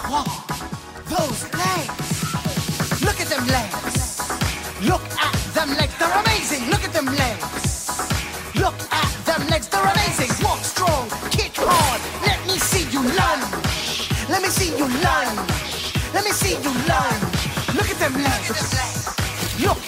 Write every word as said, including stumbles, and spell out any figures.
Wow, those legs. Look at them legs. Look at them legs. They're amazing. Look at them legs. Look at them legs. They're amazing. Walk strong. Kick hard. Let me see you lunge. Let me see you lunge. Let me see you lunge. Look at them legs. Look